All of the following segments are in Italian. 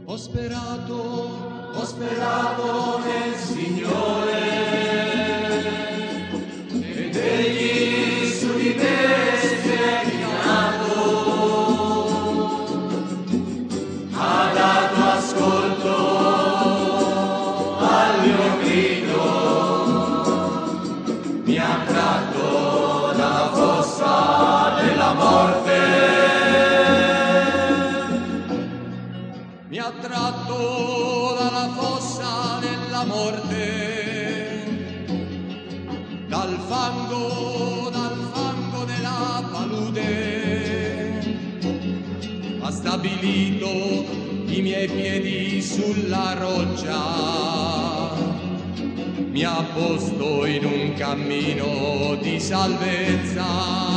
Ho sperato nel Signore ed Egli su di me si è chinato, ha dato ascolto al mio grido, mi ha tratto dalla fossa della morte. Mi ha tratto dalla fossa della morte, dal fango della palude, ha stabilito i miei piedi sulla roccia, mi ha posto in un cammino di salvezza.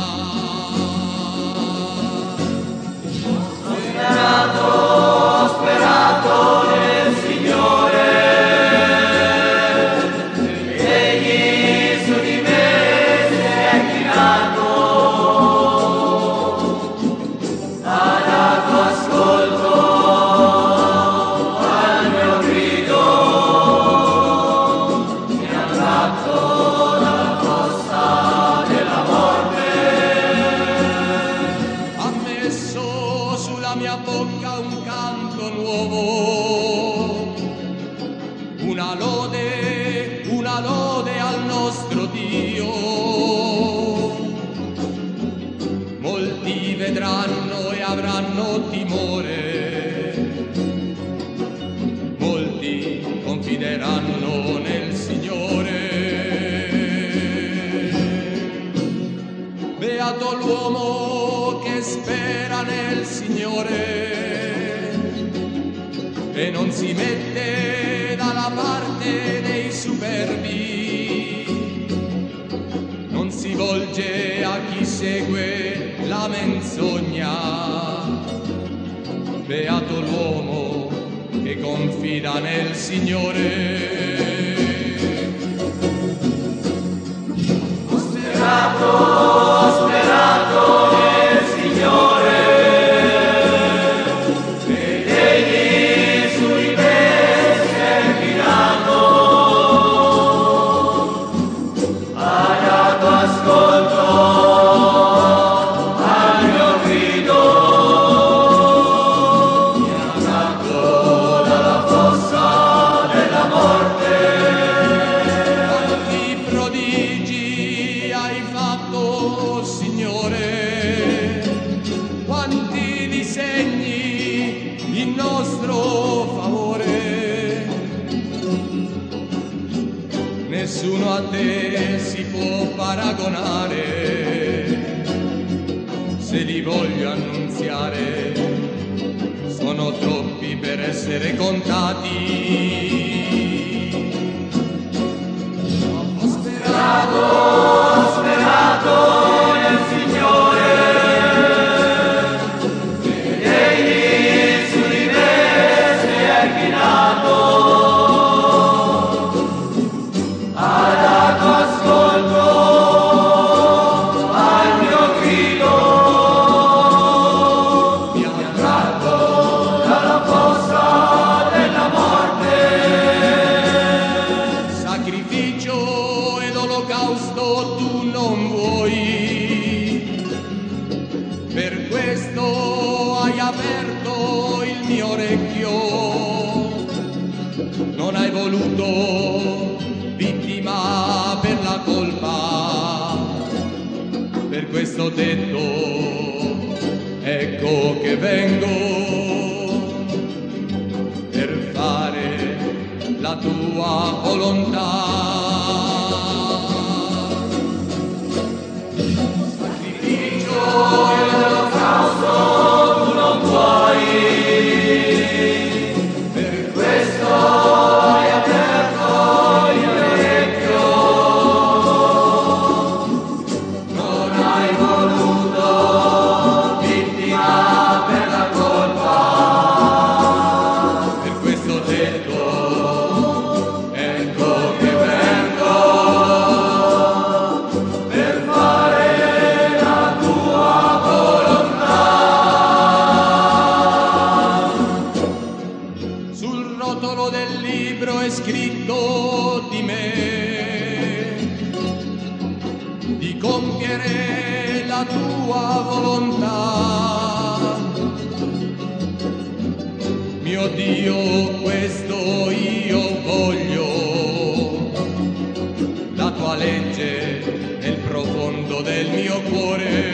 Ho sperato nel Signore ed Egli su di me si è chinato, ha dato ascolto al mio grido, mi ha tratto dalla fossa della morte, ha messo sulla mia bocca un canto nuovo, una lode al nostro Dio. Molti vedranno e avranno timore, molti confideranno nel Signore. Beato l'uomo che spera nel Signore e non si mette dalla parte dei superbi, non si volge a chi segue la menzogna. Beato l'uomo che confida nel Signore. Ho sperato nel Signore ed Egli su di me si è chinato, ha dato ascolto al mio grido, mi ha tratto dalla fossa della morte. Quanti prodigi hai fatto, Signore, quanti disegni in nostro favore. Nessuno a te si può paragonare, se li voglio annunziare sono troppi per essere contati. Ho sperato nel Signore ed Egli su di me si è chinato, ha dato ascolto al mio grido, mi ha tratto dalla fossa della morte. Sacrificio ed olocausto tu non vuoi, per questo hai aperto il mio orecchio, non hai voluto vittima per la colpa, per questo ho detto ecco che vengo per fare la tua volontà. Sacrificio ed olocausto tu non puoi, per questo hai aperto il mio orecchio, non hai voluto vittima per la colpa, per questo ho detto ecco che vengo per fare la tua volontà. la tua volontà. Mio Dio, questo io voglio, la tua legge nel profondo del mio cuore.